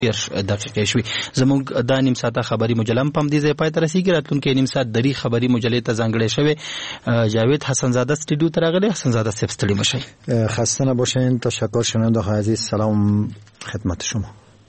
دقیقې شوي. زموږ دا نیم ساعته خبري مجله هم په همدې ځای پای ته رسېږي. راتلونکی نیم ساعت دري خبري مجلې ته ځانګړی شوی. جاوید حسنزاده استودیو ته راغلی. حسنزاده صاحب ستړي مشئ. خسته نباشین. تشکر. شنونده های عزیز سلام خدمت شما.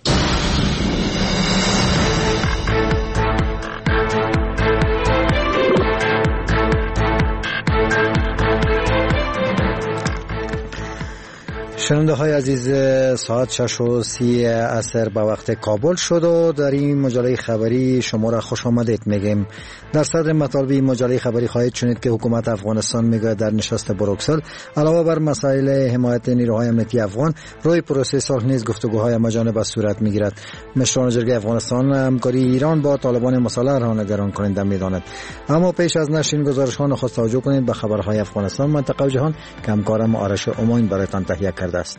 شنونده های عزیز، ساعت 6:30 عصر به وقت کابل شد و در این مجله خبری شما را خوش آمدید میگیم. در صدر مطالب این مجله خبری خواهید شنید که حکومت افغانستان میگه در نشست بروکسل علاوه بر مسائل حمایت نیروهای امنیتی افغان، روی پروسه صلح نیز گفتگوهای همه‌جانبه صورت میگیرد. مشران جرگه افغانستان همکاری ایران با طالبان مسلح را نگران کننده میداند. اما پیش از نشر گزارش ها نخست توجه کنید به خبرهای افغانستان، منطقه و جهان که همکارم آرش امین برایتان تهیه کرده است.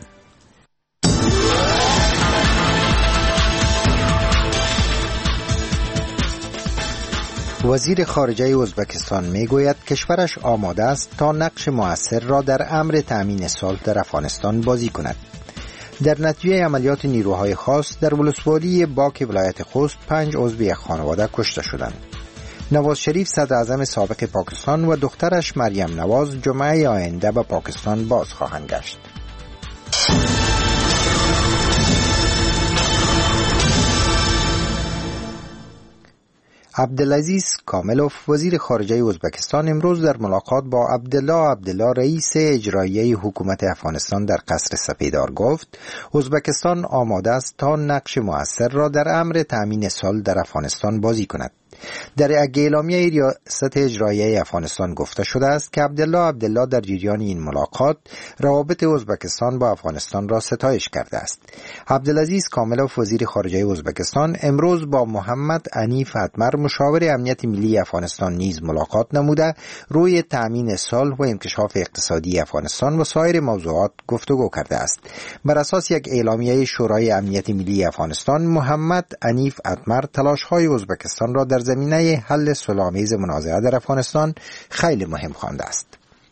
وزیر خارجه ازبکستان میگوید کشورش آماده است تا نقش مؤثر را در امر تأمین صلح در افغانستان بازی کند. در نتیجه عملیات نیروهای خاص در ولسوالی باک ولایت خوست 5 عضو یک خانواده کشته شدند. نواز شریف صدر اعظم سابق پاکستان و دخترش مریم نواز جمعه آینده به پاکستان باز خواهند گشت. عبدالعزیز کاملوف وزیر خارجه ازبکستان امروز در ملاقات با عبدالله رئیس اجرایی حکومت افغانستان در قصر سپیدار گفت ازبکستان آماده است تا نقش مؤثر را در امر تأمین صلح در افغانستان بازی کند. در یک اعلامیه ریاست اجرایی افغانستان گفته شده است که عبدالله در جریان این ملاقات روابط ازبکستان با افغانستان را ستایش کرده است. عبدالعزیز کاملوف وزیر خارجه ازبکستان امروز با محمد انیف اتمر مشاور امنیت ملی افغانستان نیز ملاقات نموده روی تأمین صلح و انکشاف اقتصادی افغانستان و سایر موضوعات گفتگو کرده است. بر اساس یک اعلامیه شورای امنیت ملی افغانستان، محمد انیف اتمر تلاش‌های ازبکستان را در زمینه حل صلح‌آمیز منازعه در افغانستان خیلی مهم خوانده است.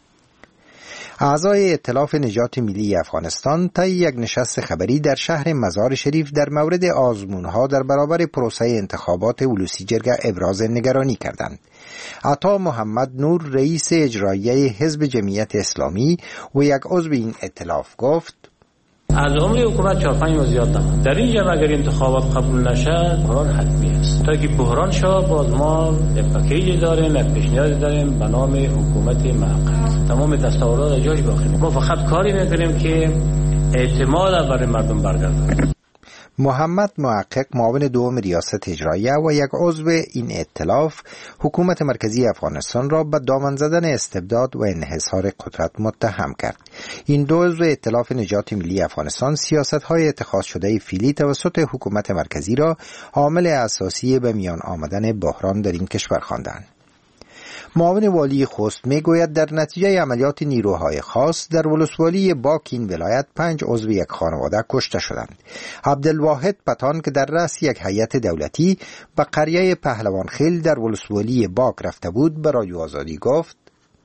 اعضای ائتلاف نجات ملی افغانستان طی یک نشست خبری در شهر مزار شریف در مورد آزمون‌ها در برابر پروسه انتخابات اولوسی جرگه ابراز نگرانی کردند. عطا محمد نور رئیس اجرایی حزب جمعیت اسلامی و یک عضو این ائتلاف گفت از عمر حکومت 4-5 ماه زیاد نماند. در این جمع اگر انتخابات قبول نشد بحران حتمی است. تا که بحران شد باز ما پکیج داریم، یک پیشنهاد داریم به نام حکومت موقت. تمام دستاورد جاش باقی ما فقط کاری میکنیم که اعتماد برای مردم برگردد. محمد محقق معاون دوم ریاست اجراییه و یک عضو این ائتلاف حکومت مرکزی افغانستان را به دامن زدن استبداد و انحصار قدرت متهم کرد. این دو عضو ائتلاف نجات ملی افغانستان سیاست‌های اتخاذ شده فعلی توسط حکومت مرکزی را عامل اساسی به میان آمدن بحران در این کشور خواندند. معاون والی خوست میگوید در نتیجه عملیات نیروهای خاص در ولسوالی باک این ولایت 5 عضو یک خانواده کشته شدند. عبدالواحد پتان که در رأس یک هیئت دولتی به قریه پهلوان خیل در ولسوالی باک رفته بود به رادیو آزادی گفت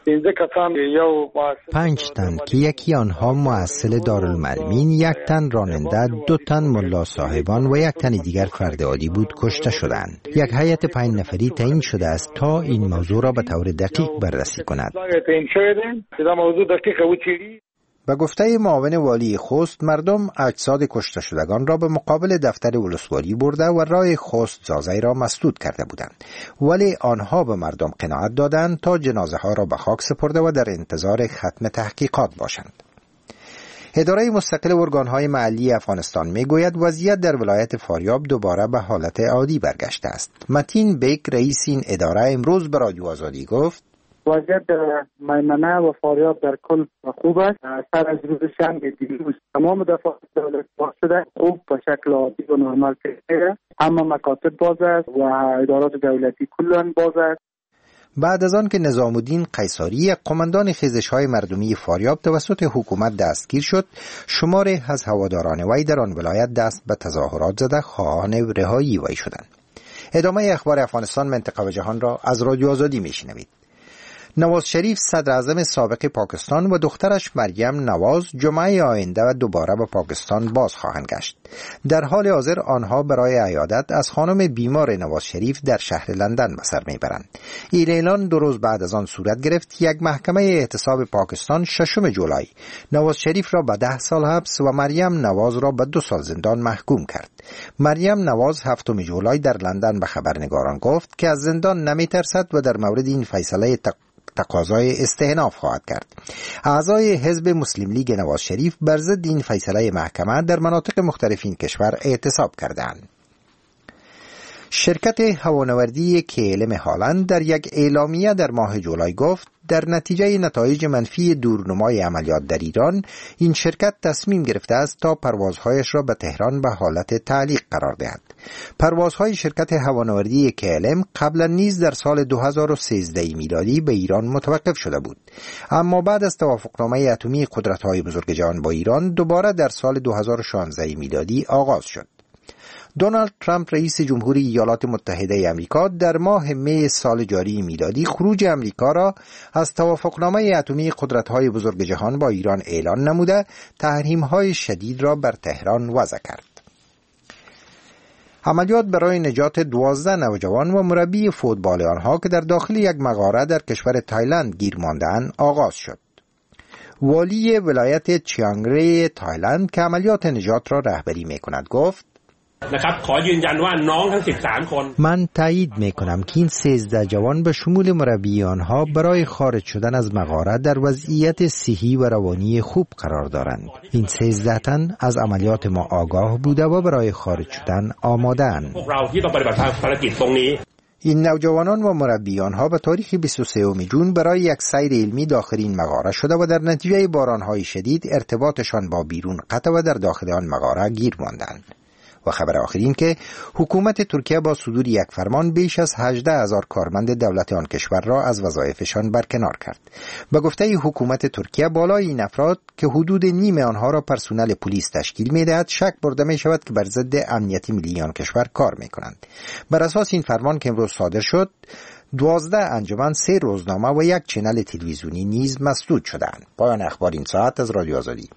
5 تن که یکی آنها مؤسل دارالمعلمین، 1 تن راننده، 2 تن ملا صاحبان و 1 تن دیگر فرد عادی بود کشته شدند. یک هیئت 5 نفری تعیین شده است تا این موضوع را به طور دقیق بررسی کند. به گفته معاون والی خوست، مردم اجساد کشته شدگان را به مقابل دفتر ولسوالی برده و راه خوست زازی را مسدود کرده بودند، ولی آنها به مردم قناعت دادند تا جنازه ها را به خاک سپرده و در انتظار ختم تحقیقات باشند. اداره مستقل ارگان‌های محلی افغانستان میگوید وضعیت در ولایت فاریاب دوباره به حالت عادی برگشته است. متین بیک رئیس این اداره امروز به رادیو آزادی گفت وضعیت در میمنه و فاریاب در کل خوب است. سر از روز شنبه دیروز تمام دفعات دولت باز شده او به شکل عادی و نرمال پیش میره. همه مکاتب باز است و ادارات دولتی کلان باز است. بعد از آن که نظام الدین قیصری قماندان خیزش‌های مردمی فاریاب توسط حکومت دستگیر شد، شماری از هواداران وی در آن ولایت دست به تظاهرات زده خواهان رهایی وی شدند. ادامه اخبار افغانستان، منطقه و جهان را از رادیو آزادی میشنوید. نواز شریف صدر اعظم سابق پاکستان و دخترش مریم نواز جمعه آینده و دوباره به پاکستان باز خواهند گشت. در حال حاضر آنها برای عیادت از خانم بیمار نواز شریف در شهر لندن به سر میبرند. این اعلان 2 روز بعد از آن صورت گرفت یک محکمه احتساب پاکستان 6 جولای نواز شریف را به 10 سال حبس و مریم نواز را به 2 سال زندان محکوم کرد. مریم نواز 7 جولای در لندن به خبرنگاران گفت که از زندان نمیترسد و در مورد این فیصله تقاضای استئناف خواهد کرد. اعضای حزب مسلم لیگ نواز شریف بر ضد این فیصله محکمه در مناطق مختلف این کشور اعتصاب کردند. شرکت هوانوردی KLM هالند در یک اعلامیه در ماه جولای گفت در نتیجه نتایج منفی دورنمای عملیات در ایران این شرکت تصمیم گرفته است تا پروازهایش را به تهران به حالت تعلیق قرار دهد. پروازهای شرکت هوانوردی KLM قبلا نیز در سال 2013 میلادی به ایران متوقف شده بود، اما بعد از توافقنامه اتمی قدرت‌های بزرگ جهان با ایران دوباره در سال 2016 میلادی آغاز شد. دونالد ترامپ رئیس جمهوری ایالات متحده آمریکا در ماه می سال جاری میلادی خروج آمریکا را از توافقنامه اتمی قدرت‌های بزرگ جهان با ایران اعلان نموده تحریم‌های شدید را بر تهران وضع کرد. عملیات برای نجات 12 نوجوان و مربی فوتبال آنها که در داخل یک مغاره در کشور تایلند گیر مانده‌اند آغاز شد. والی ولایت چیانگ ری تایلند که عملیات نجات را رهبری می‌کند گفت: من تایید میکنم که این 13 جوان به شمول مربی آنها برای خارج شدن از مغاره در وضعیت صحی و روانی خوب قرار دارند. این 13 تن از عملیات ما آگاه بوده و برای خارج شدن آماده اند. این نوجوانان و مربی آنها به تاریخ 23 جون برای یک سیر علمی داخل این مغاره شده و در نتیجه بارانهای شدید ارتباطشان با بیرون قطع و در داخل آن مغاره گیر ماندند. و خبر آخر این که حکومت ترکیه با صدور یک فرمان بیش از 18,000 کارمند دولت آن کشور را از وظایفشان برکنار کرد. به گفته حکومت ترکیه بالای این افراد که حدود نیم آنها را پرسنل پلیس تشکیل می‌دهد شک برده می شود که بر ضد امنیت ملی آن کشور کار می‌کنند. بر اساس این فرمان که امروز صادر شد 12 انجمن، 3 روزنامه و یک چنل تلویزیونی نیز مسدود شدند. پایان اخبار این ساعت از رادیو آزادی.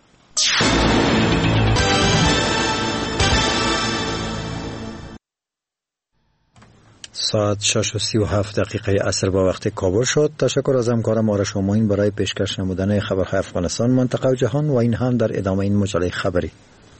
ساعت 6:37 عصر با وقت کابل شد. تشکر از همکارم آرش امین برای پیشکش نمودن خبرهای افغانستان، منطقه و جهان و این هم در ادامه این مجله خبری.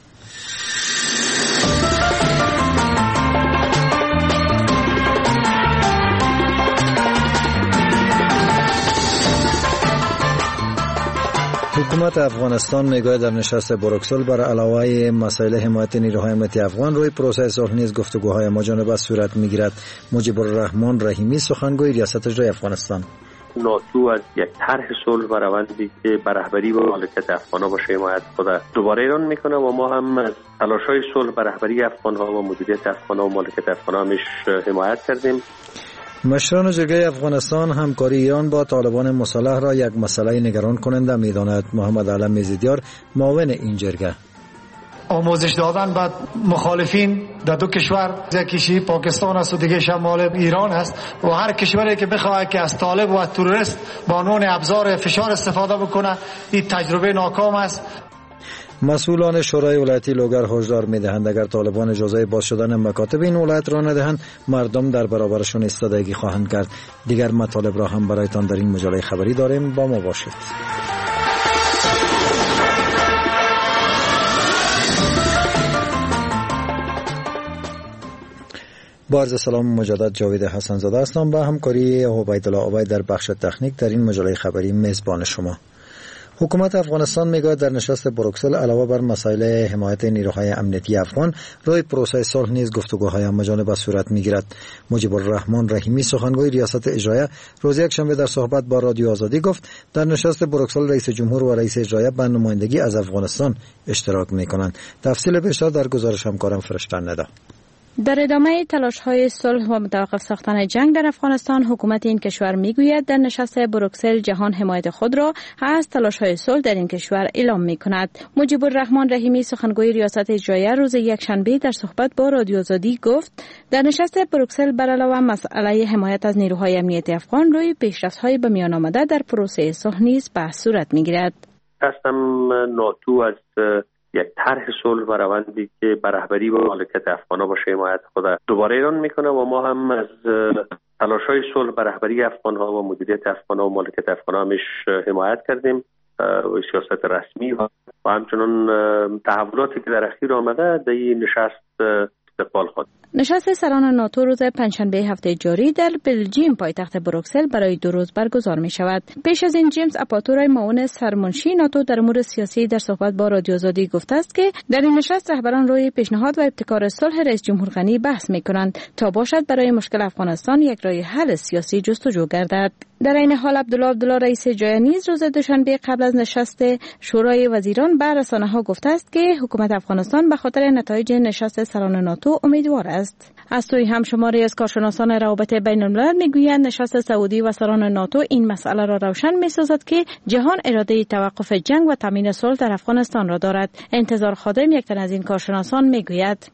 حکومت افغانستان میگوید در نشست بروکسل بر علاوه مسائل حمایت نیروهای امنیتی افغان روی پروسه صلح نیز گفتگوهای مجانبه صورت میگیرد. مجیب الرحمن رحیمی سخنگوی ریاست اجرایی افغانستان: ناتو از یک طرح صلح و روندی که به رهبری و مالکیت افغان‌ها باشه حمایت خود دوباره اعلان میکنه و ما هم از تلاش‌های صلح به رهبری افغان‌ها و مدیریت افغان‌ها و مالکیت افغان‌ها همش حمایت کردیم. مشران جرگه افغانستان همکاری ایران با طالبان مسلح را یک مسئله نگران کننده می‌داند. محمد علم میزدیار معاون این جرگه: آموزش دادن به مخالفین در دو کشور، یکیش پاکستان است و دیگه شمال ایران است و هر کشوری که بخواد که از طالب و از تروریست به عنوان ابزار فشار استفاده بکنه این تجربه ناکام است. مسئولان شورای ولایتی لوگر هشدار می‌دهند اگر طالبان اجازه باز شدن مکاتب این ولایت را ندهند مردم در برابرشون ایستادگی خواهند کرد. دیگر مطالب را هم برایتان در این مجله خبری داریم، با ما باشید. با عرض سلام مجدد جاوید حسن زاده هستم با همکاری عبیدالله عبید در بخش تکنیک در این مجله خبری میزبان شما. حکومت افغانستان میگوید در نشست بروکسل علاوه بر مسائل حمایت نیروهای امنیتی افغان روی پروسه صلح نیز گفتگوهای همجانبه صورت میگیرد. مجیب الرحمن رحیمی سخنگوی ریاست اجرایی روز یکشنبه در صحبت با رادیو آزادی گفت در نشست بروکسل رئیس جمهور و رئیس اجرایی به نمایندگی از افغانستان اشتراک میکنند. تفصیل بیشتر در گزارش همکارم فرشته ندا. در ادامه تلاش‌های صلح و متوقف ساختن جنگ در افغانستان، حکومت این کشور میگوید در نشست بروکسل جهان حمایت خود را از تلاش‌های صلح در این کشور اعلام می‌کند. مجیب الرحمن رحیمی سخنگوی ریاست اجراییه روز یکشنبه در صحبت با رادیو آزادی گفت در نشست بروکسل بر علاوه مسئله حمایت از نیروهای امنیتی افغان روی پیشرفت‌های به میان آمده در پروسه صلح نیز بحث صورت می‌گیرد. قسم ناتو از یک طرح صلح و روندی که بر رهبری و مالکیت افغان‌ها باشه حمایت خود دوباره اعلان میکنه و ما هم از تلاش‌های صلح بر رهبری افغان‌ها و مدیریت افغان‌ها و مالکیت افغان‌ها همیش حمایت کردیم و سیاست رسمی و همچنان تحولاتی که در اخیر آمده در این نشست استقبال خود. نشست سران ناتو روز پنجشنبه هفته جاری در بلژیم پایتخت بروکسل برای 2 روز برگزار می شود. پیش از این جیمز آپاتورای معاون سرمنشی ناتو در امور سیاسی در صحبت با رادیو آزادی گفته است که در این نشست رهبران روی پیشنهاد و ابتکار صلح رئیس جمهور غنی بحث می کنند تا باشد برای مشکل افغانستان یک راه حل سیاسی جستجو گردد. در این حال عبدالله رئیس جمهور نیز روز دوشنبه قبل از نشست شورای وزیران به رسانه‌ها گفته است که حکومت افغانستان به خاطر نتایج نشست سران ناتو امیدوار است. از سوی هم شماری از کارشناسان روابط بین الملل میگویند نشست سعودی و سران ناتو این مسئله را روشن می‌سازد که جهان اراده توقف جنگ و تامین صلح در افغانستان را دارد. انتظار خادم یک تن از این کارشناسان میگوید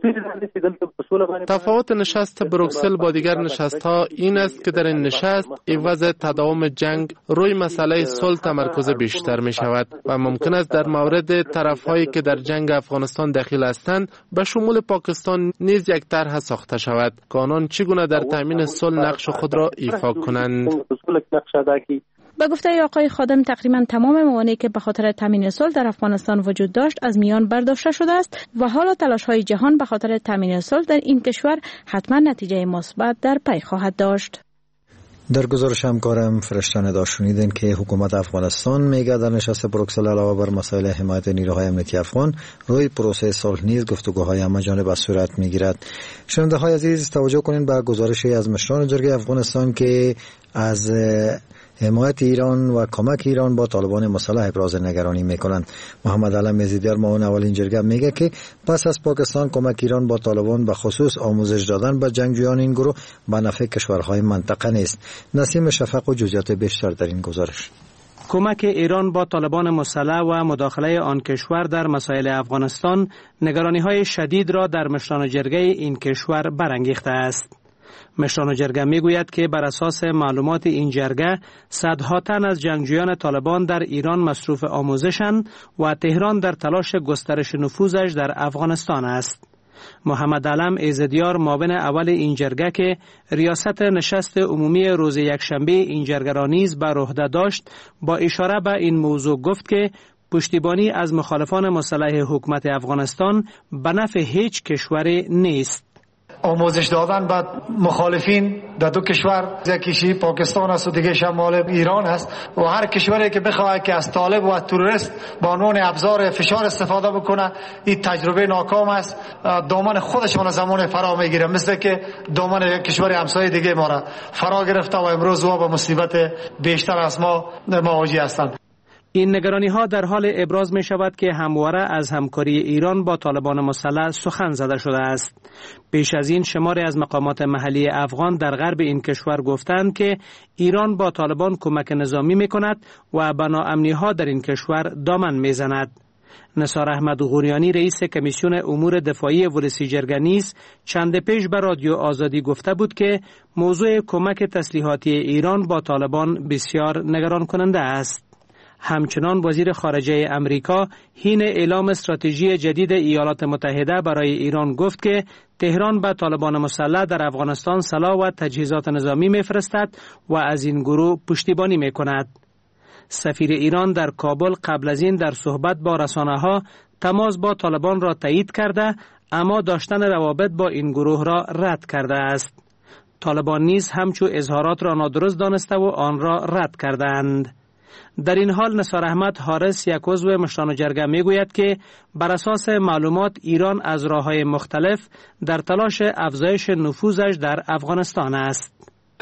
تفاوت نشست بروکسل با دیگر نشست‌ها این است که در این نشست عوض تداوم جنگ روی مسئله صلح تمرکز بیشتر می شود و ممکن است در مورد طرف‌هایی که در جنگ افغانستان دخیل هستند به شمول پاکستان نیز یک طرح ساخته شود که آنان چگونه در تامین صلح نقش خود را ایفا کنند. به گفته آقای خادم تقریبا تمام موانعی که به خاطر تامین صلح در افغانستان وجود داشت از میان برداشته شده است و حالا تلاش‌های جهان به خاطر تامین صلح در این کشور حتما نتیجه مثبت در پی خواهد داشت. در گزارش همکارم فرشته ندا شنیدین که حکومت افغانستان میگه در نشست بروکسل علاوه بر مسائل حمایت نیروهای امنیتی افغان روی پروسه صلح نیز گفتگوهای همه‌جانبه صورت میگیرد. شنونده‌های عزیز توجه کنین به گزارشی از مشران جرگه افغانستان که از حمایت ایران و کمک ایران با طالبان مسلح ابراز نگرانی میکنند. محمد علم یزیدیار معاون اولین جرگه میگه که پس از پاکستان کمک ایران با طالبان به خصوص آموزش دادن به جنگجویان این گروه به نفع کشورهای منطقه نیست. نسیم شفق و جزئیات بیشتر در این گزارش. کمک ایران با طالبان مسلح و مداخله آن کشور در مسائل افغانستان نگرانی‌های شدید را در مشران جرگه این کشور برانگیخته است. مشران جرگه میگوید که بر اساس معلومات این جرگه صدها تن از جنگجویان طالبان در ایران مصروف آموزشند و تهران در تلاش گسترش نفوذش در افغانستان است. محمد علم یزیدیار معاون اول این جرگه که ریاست نشست عمومی روز یکشنبه این جرگه را نیز بر عهده داشت با اشاره به این موضوع گفت که پشتیبانی از مخالفان مسلح حکومت افغانستان به نفع هیچ کشوری نیست. آموزش دادن به مخالفین در 2 کشور، یکیشی پاکستان است و دیگه شمال ایران است و هر کشوری که بخواد که از طالب و تروریست به عنوان ابزار فشار استفاده بکنه این تجربه ناکام است. دامن خودشان زمان فرا میگیره، مثل که دامن کشور همسایه دیگه ما را فرا گرفته و امروز و به مصیبت بیشتر از ما مواجه هستند. این نگرانی ها در حال ابراز می شود که همواره از همکاری ایران با طالبان مسلح سخن زده شده است. پیش از این شماری از مقامات محلی افغان در غرب این کشور گفتند که ایران با طالبان کمک نظامی می کند و به ناامنی ها در این کشور دامن می زند. نثار احمد غوریانی رئیس کمیسیون امور دفاعی ولسی جرگه نیز چند پیش به رادیو آزادی گفته بود که موضوع کمک تسلیحاتی ایران با طالبان بسیار نگران کننده است. همچنان وزیر خارجه امریکا حین اعلام استراتژی جدید ایالات متحده برای ایران گفت که تهران به طالبان مسلح در افغانستان سلاح و تجهیزات نظامی می‌فرستد و از این گروه پشتیبانی می‌کند. سفیر ایران در کابل قبل از این در صحبت با رسانه‌ها تماس با طالبان را تایید کرده اما داشتن روابط با این گروه را رد کرده است. طالبان نیز همچو اظهارات را نادرست دانسته و آن را رد کردند. در این حال نثار احمد حارس یک عضو مشران جرگه میگوید که بر اساس معلومات ایران از راه‌های مختلف در تلاش افزایش نفوذش در افغانستان است.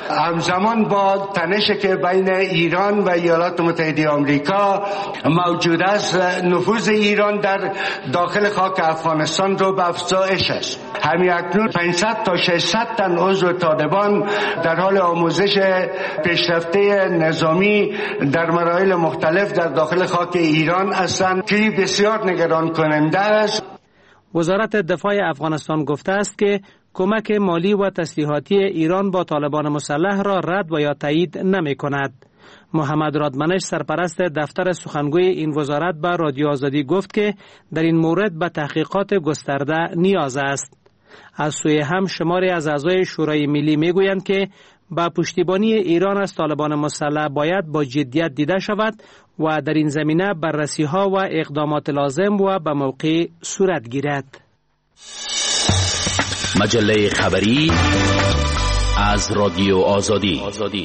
همزمان با تنشی که بین ایران و ایالات متحده آمریکا موجود است، نفوذ ایران در داخل خاک افغانستان رو به افزایش است. همین اکنون 500 تا 600 تن عضو طالبان در حال آموزش پیشرفته نظامی در مراحل مختلف در داخل خاک ایران هستند که بسیار نگران کننده است. وزارت دفاع افغانستان گفته است که کمک مالی و تسلیحاتی ایران با طالبان مسلح را رد و یا تایید نمی کند. محمد رادمنش سرپرست دفتر سخنگوی این وزارت به رادیو آزادی گفت که در این مورد به تحقیقات گسترده نیاز است. از سوی هم شماری از اعضای شورای ملی می گویند که با پشتیبانی ایران از طالبان مسلح باید با جدیت دیده شود و در این زمینه بررسی ها و اقدامات لازم و به موقع صورت گیرد. مجله خبری از رادیو آزادی.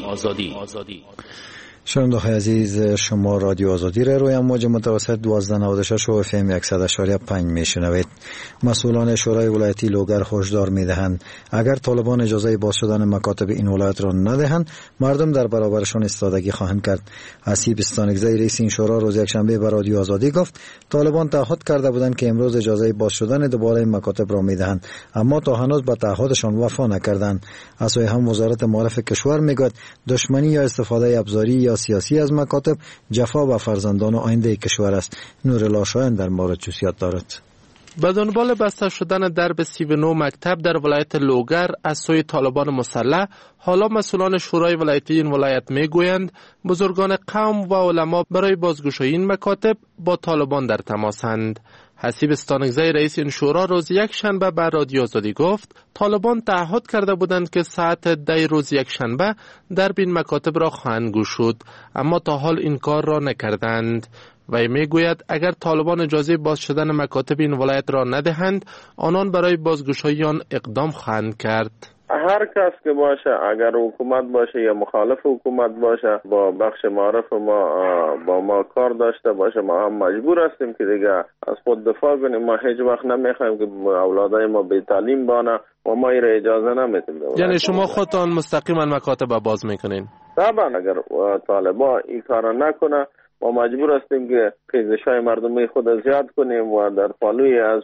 شنونده‌های عزیز، شما رادیو آزادی را روی امواج متوسط 1296 و FM 100.5 میشنوید. مسئولان شورای ولایتی لوگر هشدار میدهند اگر طالبان اجازه باز شدن مکاتب این ولایت را ندهند، مردم در برابرشان ایستادگی خواهند کرد. حسیب استانکزی رئیس این شورا روز یکشنبه به رادیو آزادی گفت طالبان تعهد کرده بودند که امروز اجازه باز شدن دوباره این مکاتب را میدهند، اما تا هنوز به تعهدشان وفا نکردند. از سوی هم وزارت معارف کشور میگوید دشمنی یا استفاده ابزاری یا سیاسی از مکاتب جفا و فرزندان و آینده کشور است. نورالله شایان در مورد جزئیات دارد. به دنبال بسته شدن درب 39 مکتب در ولایت لوگر از سوی طالبان مسلح، حالا مسئولان شورای ولایتی این ولایت میگویند بزرگان قوم و علما برای بازگشایی این مکاتب با طالبان در تماسند. حسیب استانکزی رئیس این شورا روز یکشنبه به رادیو آزادی گفت طالبان تعهد کرده بودند که ساعت 10 روز یکشنبه درب این مکاتب را خواهند گشود، اما تا حال این کار را نکردند. و میگوید اگر طالبان اجازه باز شدن مکاتب این ولایت را ندهند، آنان برای بازگشایی آن اقدام خواهند کرد. هر کس که باشه، اگر حکومت باشه یا مخالف حکومت باشه، با بخش معارف با ما کار داشته باشه، ما هم مجبور هستیم که دیگه از خود دفاع کنیم. ما هیچ وقت نمیخوایم که اولادای ما بی تعلیم بانه و ما این را اجازه نمیدیم. یعنی شما خودتان مستقیما مکاتب باز میکنین؟ طبعا اگر طالبان این کار نکنه ما مجبور هستیم که خیزش‌های مردمی خود زیاد کنیم و در پالوی از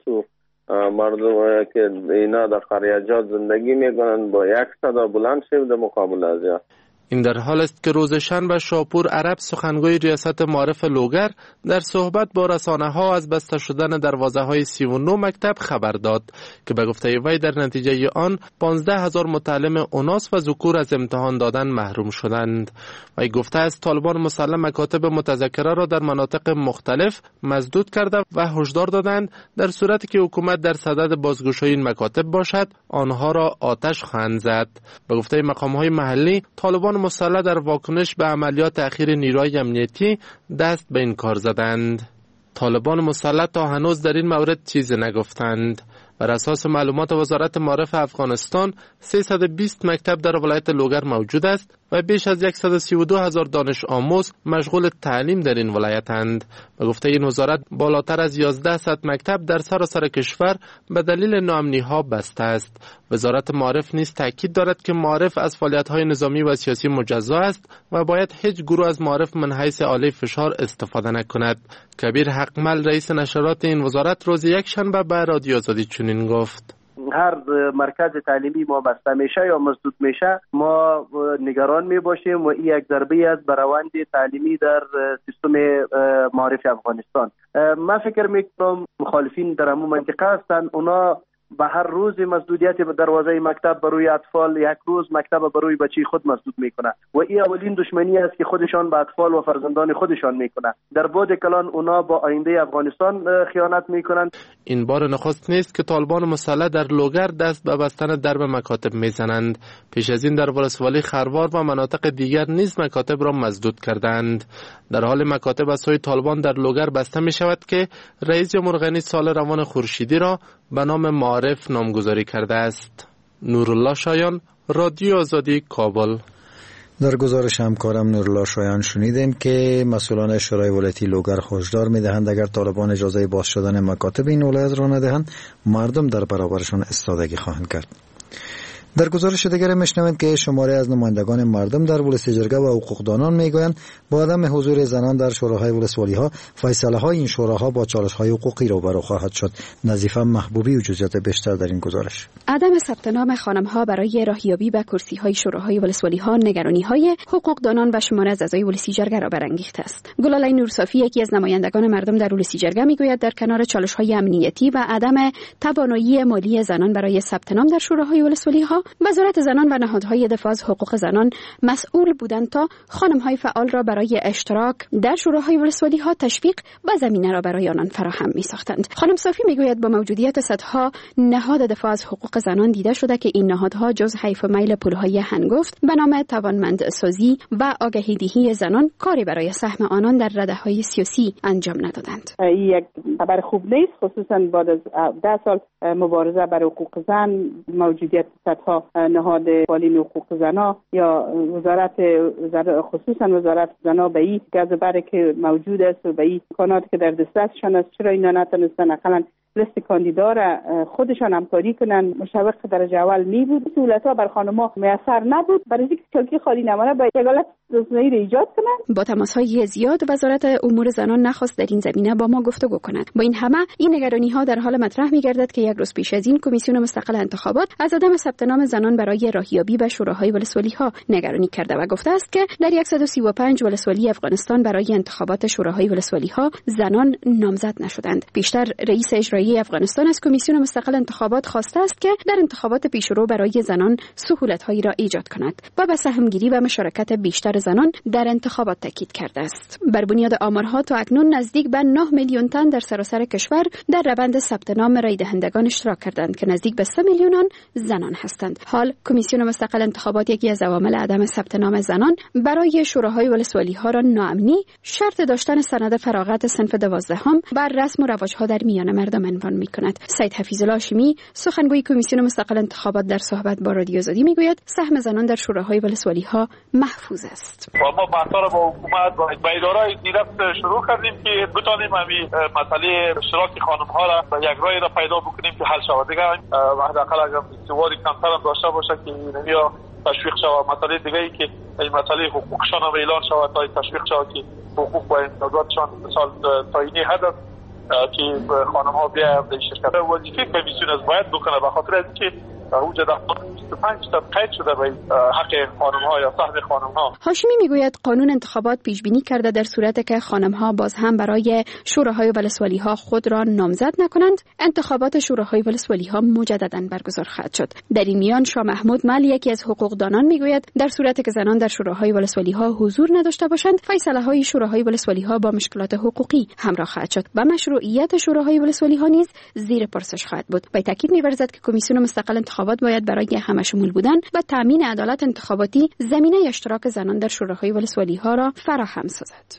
مردم که اینا در قریجات زندگی میکنن با یک صدا بلند شیم در مقابل از یا. این در حال است که روز شنبه شاپور عرب سخنگوی ریاست معارف لوگر در صحبت با رسانه‌ها از بسته شدن دروازه‌های 39 مکتب خبر داد که به گفته وی در نتیجه آن 15,000 متعلم اوناس و ذکور از امتحان دادن محروم شدند. وی گفته است طالبان مسلح مکاتب متذکره را در مناطق مختلف مسدود کرده و هشدار دادند در صورتی که حکومت در صدد بازگشایی این مکاتب باشد آنها را آتش خواهند زد. به گفته مقام‌های محلی طالبان مسلح در واکنش به عملیات اخیر نیروهای امنیتی دست به این کار زدند. طالبان مسلح تا هنوز در این مورد چیزی نگفتند. بر اساس معلومات وزارت معارف افغانستان 320 مکتب در ولایت لوگر موجود است و بیش از 132,000 دانش آموز مشغول تعلیم در این ولایتند. به گفته این وزارت بالاتر از 1100 مکتب در سراسر کشور به دلیل ناامنی‌ها بسته است. وزارت معارف نیز تاکید دارد که معارف از فعالیت‌های نظامی و سیاسی مجزا است و باید هیچ گروه از معارف من حیث آله فشار استفاده نکند. کبیر حقمل رئیس نشرات این وزارت روز یکشنبه به رادیو آزادی چنین گفت: هر مرکز تعلیمی ما بسته میشه یا مسدود میشه ما نگران می باشیم و این یک ضربه است بر روند تعلیمی در سیستم معارف افغانستان. من فکر میکنم مخالفین در همون منطقه هستند، اونا به هر روز مسدودیت دروازه مکتب بروی اطفال، یک روز مکتب بروی بچه خود مسدود میکنه و این اولین دشمنی است که خودشان به اطفال و فرزندان خودشان میکنه. در بعد کلان اونا با آینده افغانستان خیانت میکنند. این بار نخست نیست که طالبان مسلح در لوگر دست به بستن درب مکاتب میزنند. پیش از این در ولسوالی خروار و مناطق دیگر نیز مکاتب را مسدود کردند. در حال مکاتب از سوی طالبان در لوگر بسته می شود که رئیس جمهور غنی سال روان خورشیدی را به نام معارف نامگذاری کرده است. نورالله شایان، رادیو آزادی، کابل. در گزارش همکارم نورالله شایان شنیدیم که مسئولان شورای ولایتی لوگر هشدار می‌دهند اگر طالبان اجازه باز شدن مکاتب این ولایت را ندهند، مردم در برابرشان ایستادگی خواهند کرد. در گزارش دیگر میشنوید که شماری از نمایندگان مردم در ولسیجرگه و حقوقدانان میگویند با عدم حضور زنان در شوراهای ولسوالی‌ها فیصله‌های این شوراها با چالش‌های حقوقی روبرو خواهد شد. نظیفه محبوبی و جزئیات بیشتر در این گزارش. عدم ثبت نام خانم‌ها برای راهیابی به کرسی‌های شوراهای ولسوالی‌ها نگرانی‌های حقوقدانان و شماری از اعضای ولسیجرگه را برانگیخته است. گلالای نورصافی یکی از نمایندگان مردم در ولسیجرگه میگوید در کنار چالش‌های امنیتی و عدم توانایی مالی زنان برای ثبت نام در شوراهای ولسوالی‌ها، وزارت زنان و نهادهای دفاع از حقوق زنان مسئول بودند تا خانم‌های فعال را برای اشتراک در شوراهای ولسوالی‌ها تشویق و زمینه را برای آنان فراهم می‌ساختند. خانم صافی میگوید با موجودیت صدها نهاد دفاع از حقوق زنان دیده شده که این نهادها جز حیف و میل پول‌های هنگفت به نام توانمندسازی و آگاهی‌دهی زنان کاری برای سهم آنان در رده‌های سیاسی انجام ندادند. یک خبر خوب نیست، خصوصا بعد از 10 سال مبارزه برای حقوق زن، موجودیت صدها نهاد فعالین حقوق زنان یا خصوصا وزارت زنان به این گزبره که موجود است و به این امکانات که در دسترسشان است، چرا اینا نتونستن اقلا لیست کاندیدا را خودشان همکاری کنن؟ مشوق درجه اول می بود، سهولت‌ها بر خانم‌ها میسر نبود، برای اینکه چلکی خالی نمانه با حالت رسانه‌ای را ایجاد کنند. با تماس‌های زیاد وزارت امور زنان نخواست در این زمینه با ما گفتگو کند. با این همه این نگرانی‌ها در حال مطرح می‌گردد که یک روز پیش از این کمیسیون مستقل انتخابات از عدم ثبت نام زنان برای راهیابی به شوراهای ولسوالی‌ها نگرانی کرده و گفته است که در 135 ولسوالی افغانستان برای انتخابات شوراهای ولسوالی‌ها زنان نامزد نشدند. بیشتر رئیس اجرایی افغانستان از کمیسیون مستقل انتخابات خواسته است که در انتخابات پیشرو برای زنان سهولت‌هایی را ایجاد کند و به سهمگیری و مشارکت بیشتر زنان در انتخابات تاکید کرده است. بر بنیاد آمارها تا اکنون نزدیک به 9 میلیون تن در سراسر کشور در روند ثبت نام رای دهندگان اشتراک کردند که نزدیک به 3 میلیون زنان هستند. حال کمیسیون مستقل انتخابات یکی از عوامل عدم ثبت نام زنان برای شوراهای ولسوالی‌ها را ناامنی، شرط داشتن سند فراغت صنف 12 بر رسم و رواج‌ها در میان مردم عنوان می‌کند. سید حفیظالله هاشمی سخنگوی کمیسیون مستقل انتخابات در صحبت با رادیو آزادی میگوید سهم زنان در شوراهای ولسوالی‌ها محفوظ است. ما بحث‌ها با حکومت و اداره‌های دیرفت شروع کردیم که بتونیم همین مسئله اشتراک خانم‌ها را و یک راهی را پیدا بکنیم که حل شود. دیگه حداقل اگر استواری کمتر هم داشته باشه که یا تشویق شود. مسئله دیگه ای که این مسئله حقوقشان هم اعلان شود تا تشویق شود که حقوق و امتیازاتشان مثال تعیینی هدف که خانم‌ها بیاید در شرکت. وظیفه کمیسیون از باید بکنه به خاطر اینکه اونجا در 25% قید شده به حق خانم‌ها یا سهم خانم‌ها. هاشمی میگوید قانون انتخابات پیش بینی کرده در صورتی که خانم‌ها باز هم برای شوراهای ولسوالی‌ها خود را نامزد نکنند، انتخابات شوراهای ولسوالی‌ها مجدداً برگزار خواهد شد. در این میان شاه محمود مل یکی از حقوقدانان میگوید در صورتی که زنان در شوراهای ولسوالی‌ها حضور نداشته باشند، فیصله‌های شوراهای ولسوالی‌ها با مشکلات حقوقی همراه خواهد شد و مشروعیت شوراهای ولسوالی‌ها نیز زیر پرسش خواهد بود. با تاکید می‌ورزد که کمیسیون مستقل انتخابات باید برای همه شمول بودن و تامین عدالت انتخاباتی زمینه اشتراک زنان در شوراهای ولسوالی‌ها را فراهم سازد.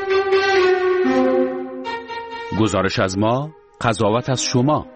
گزارش از ما، قضاوت از شما.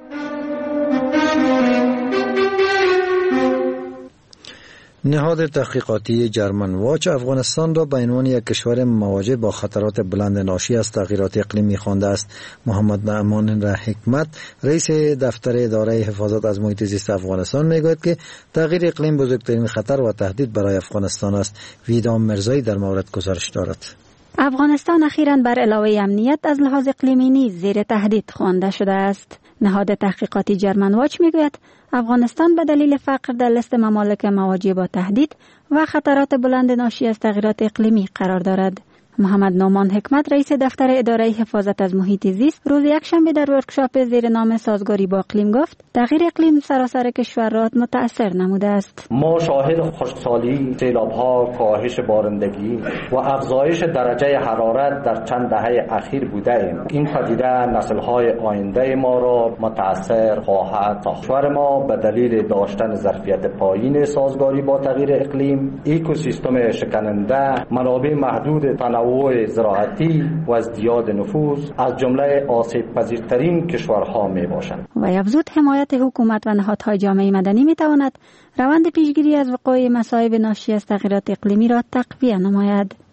نهاد تحقیقاتی جرمن واچ افغانستان را به عنوان یک کشور مواجه با خطرات بلند ناشی از تغییرات اقلیمی خوانده است. محمد نعمان حکمت رئیس دفتر اداره حفاظت از محیط زیست افغانستان میگوید که تغییر اقلیم بزرگترین خطر و تهدید برای افغانستان است. ویدام مرزایی در مورد گزارش دارد. افغانستان اخیراً بر علاوه امنیت از لحاظ اقلیمی نیز زیر تهدید خوانده شده است. نهاد تحقیقاتی جرمن واچ میگوید افغانستان به دلیل فقر در لیست ممالک مواجه با تهدید و خطرات بلند ناشی از تغییرات اقلیمی قرار دارد. محمد نعمان حکمت رئیس دفتر اداره حفاظت از محیط زیست روز یکشنبه در ورکشاپ زیر نام سازگاری با اقلیم گفت تغییر اقلیم سراسر کشور را متأثر نموده است. ما شاهد خشکسالی، سیلاب‌ها، کاهش بارندگی و افزایش درجه حرارت در چند دهه اخیر بودیم. این پدیده نسل‌های آینده ما را متأثر خواهد ساخت. کشور ما به دلیل داشتن ظرفیت پایین سازگاری با تغییر اقلیم، اکوسیستم شکننده، منابع محدود تنوع زراعتی و ازدیاد نفوذ از جمله آسیب پذیرترین کشورها می باشند. و افزود حمایت حکومت و نهادهای جامعه مدنی می تواند روند پیشگیری از وقوع مصائب ناشی از تغییرات اقلیمی را تقویت نماید.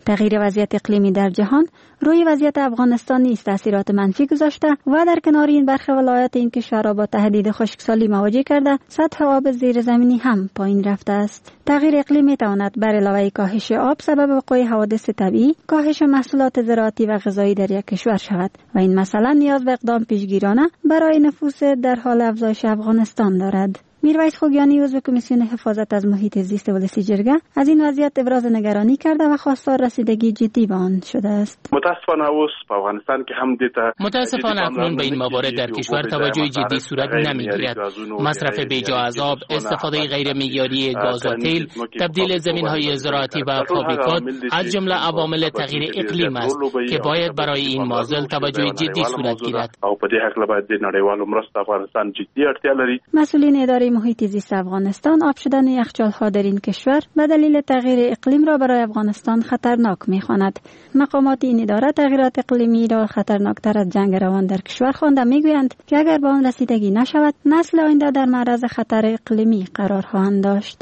تغییر وضعیت اقلیمی در جهان روی وضعیت افغانستان نیز تاثیرات منفی گذاشته و در کنار این برخی ولایات این کشور را با تهدید خشکسالی مواجه کرده، سطح آب زیرزمینی هم پایین رفته است. تغییر اقلیم میتواند بر علاوه کاهش آب سبب وقوع حوادث طبیعی، کاهش محصولات زراعتی و غذایی در یک کشور شود و این مسئله نیاز به اقدام پیشگیرانه برای نفوذ در حال افزایش افغانستان دارد. میرویس خوگیانی عضو کمیسیون حفاظت از محیط زیست ولسی جرگه از این وضعیت ابراز نگرانی کرده و خواستار رسیدگی جدی به آن شده است. متاسفانه افغانستان که هم دیتا متاسفانه اکنون به این موارد در کشور توجه جدی صورت نمیگیرد. مصرف بیجا از آب، استفاده غیر معیاری گاز و تیل، تبدیل زمین‌های زراعتی و فابریکات از جمله عوامل تغییر اقلیم است که باید برای این موضوع توجه جدی صورت گیرد. او په دې حق باید د نړیوالو مرستو افغانستان جدي اړتیا لري. مسئولین اداره محیط زیست افغانستان آب شدن یخچال‌ها در این کشور به دلیل تغییر اقلیم را برای افغانستان خطرناک می‌خواند. مقامات این اداره تغییرات اقلیمی را خطرناکتر از جنگ روان در کشور خوانده می‌گویند که اگر به آن رسیدگی نشود نسل آینده در معرض خطر اقلیمی قرار خواهند داشت.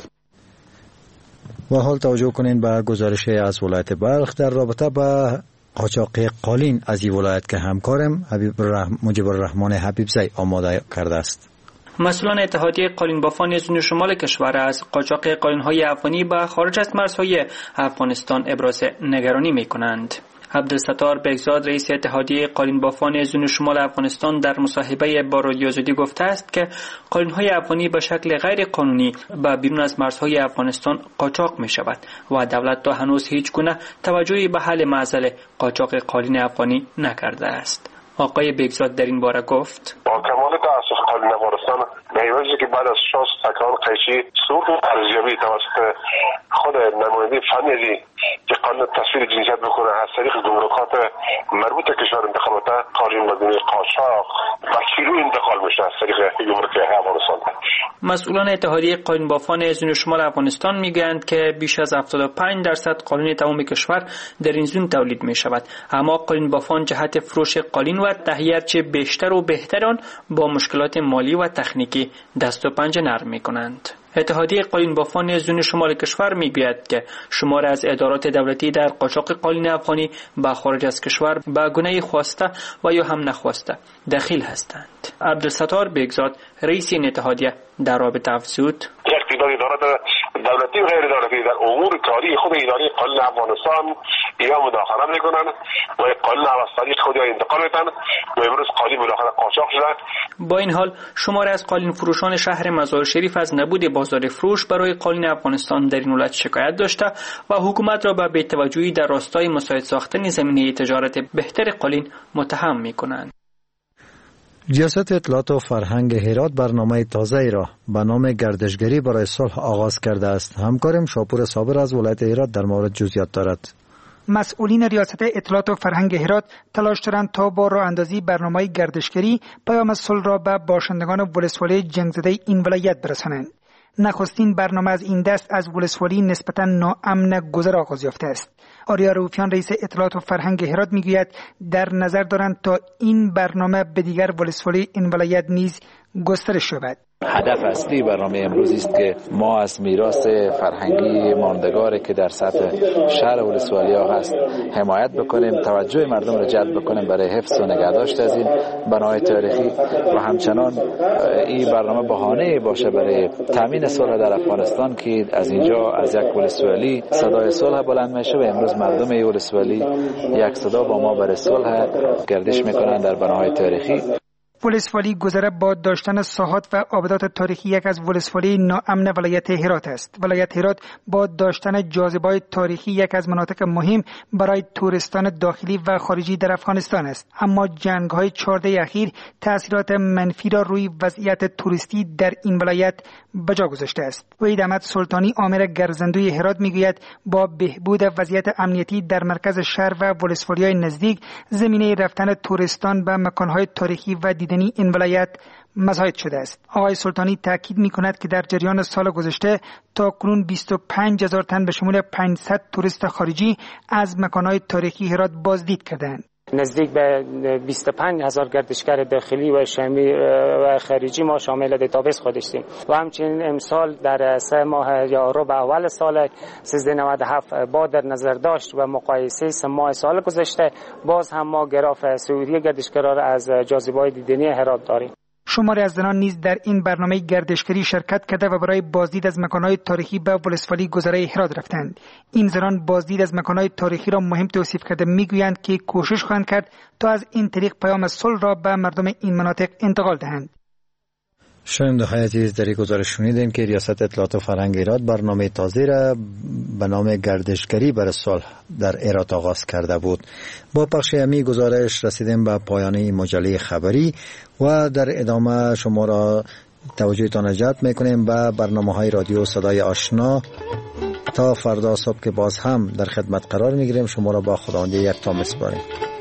و حال توجه کنین به گزارش از ولایت بلخ در رابطه با قاچاق قالین از این ولایت که همکارم مجیب الرحمن حبیبزی آماده کرده است. مسئولان اتحادیه قالین بافان زون شمال کشور از قاچاق قالین‌های افغانی به خارج از مرزهای افغانستان ابراز نگرانی می‌کنند. عبدالستار بگزاد رئیس اتحادیه قالین بافان زون شمال افغانستان در مصاحبه با رادیو آزادی گفته است که قالین‌های افغانی به شکل غیر قانونی به بیرون از مرزهای افغانستان قاچاق می‌شود و دولت تا هنوز هیچ گونه توجهی به حل معضل قاچاق قالین افغانی نکرده است. آقای بگزاد در این باره گفت: با کمال تأسف قالین افغانستان می‌بایستی که بعد از 6 تکرار قیچی صورت ارزیابی توسط خود نماینده فنی که قانون تصویر جنسیت بکنه از طریق گمرکات مربوط کشور انتخابات قالین بدون قاچاق و کیلو انتقال میشه از طریق گمرک افغانستان. مسئولان اتحادیه قالین بافان زون شمال افغانستان میگویند که بیش از 75% قالین تمام کشور در این زون تولید می شود، اما قالین بافان جهت فروش قالین و تهیه چه بیشتر و بهتر آن با مشکلات مالی و تکنیکی دست و پنجه نرم می کنند. اتحادیه قالین بافان زون شمال کشور میگوید که شمار از ادارات دولتی در قاچاق قالین افغانی به خارج از کشور به گونه خواسته و یا هم نخواسته دخیل هستند. عبدالستار بگزاد رئیس این اتحادیه در رابطه افزود: اقتدار ادارات دولتی و غیر دولتی در امور کاری خود اداره قالین افغانستان یا مداخله میکنن و قالین از طریق خود انتقال میدن و امروز قالین بالاخره قاچاق شده. با این حال شمار از قالین فروشان شهر مزار شریف از نبود بازار فروش برای قالین افغانستان در این ولایت شکایت داشته و حکومت را به بی‌توجهی در راستای مساعد ساختن زمینه تجارت بهتر قالین متهم میکنند. ریاست اطلاعات و فرهنگ هرات برنامه تازه‌ای را به نام گردشگری برای صلح آغاز کرده است. همکارم شاپور صابر از ولایت هرات در مورد جزئیات دارد. مسئولین ریاست اطلاعات و فرهنگ هرات تلاش دارند تا با راه اندازی برنامه گردشگری پیام صلح را به باشندگان ولسوالی جنگ زده این ولایت برسانند. نخستین برنامه از این دست از ولسوالی نسبتاً ناامن گذر آغاز یافته است. آریا روفیان رئیس اطلاعات و فرهنگ هرات میگوید در نظر دارند تا این برنامه به دیگر ولسوالی این ولایت نیز گسترش یابد. هدف اصلی برنامه امروزی است که ما از میراث فرهنگی ماندگاری که در سطح شهر ولسوالی‌ها هست حمایت بکنیم، توجه مردم را جلب بکنیم برای حفظ و نگهداشت از این بنای تاریخی و همچنان این برنامه بهانه باشه برای تامین صلح در افغانستان که از اینجا از یک ولسوالی صدای صلح بلند میشه و امروز مردم این ولسوالی یک صدا با ما برای صلح گردش میکنن در بناهای تاریخی. ولسوالی گذره با داشتن ساحات و آبادات تاریخی یک از ولسوالی ناامن ولایت هرات است. ولایت هرات با داشتن جاذبه‌های تاریخی یک از مناطق مهم برای توریستان داخلی و خارجی در افغانستان است. اما جنگ‌های 4 دهه اخیر تأثیرات منفی را روی وضعیت توریستی در این ولایت به جا گذاشته است. وحید احمد سلطانی آمر گرزندوی هرات میگوید با بهبود وضعیت امنیتی در مرکز شهر و ولسوالی‌های نزدیک زمینه رفتن توریستان به مکان‌های تاریخی و دیدنی این ولایت مزاید شده است. آقای سلطانی تاکید می‌کند که در جریان سال گذشته تا کنون 25,000 تن به شمول 500 توریست خارجی از مکان‌های تاریخی هرات بازدید کردند. نزدیک به 25,000 گردشگر داخلی و شامی و خارجی ما شامل دیتابیس خود هستیم و همچنین امسال در 3 ماه یا ربع اول سال 1397 با در نظر داشت و مقایسه 3 ماه سال گذشته باز هم ما گراف صعودی گردشگران از جاذبه‌های دیدنی هرات داریم. شماری از زنان نیز در این برنامه گردشگری شرکت کرده و برای بازدید از مکان‌های تاریخی به ولسوالی گذره هرات رفتند. این زنان بازدید از مکان‌های تاریخی را مهم توصیف کرده میگویند که کوشش خواهند کرد تا از این طریق پیام صلح را به مردم این مناطق انتقال دهند. شنوندگان عزیز، در این گزارش شنیدیم که ریاست اطلاعات و فرهنگ هرات برنامه تازه را به نام گردشگری برای صلح در هرات آغاز کرده بود. با پخش همین گزارش رسیدیم به پایان این مجله خبری و در ادامه شما را توجهتان جلب میکنیم به برنامه‌های رادیو صدای آشنا. تا فردا صبح که باز هم در خدمت قرار میگیریم، شما را با خداوندی یکتا میسپاریم.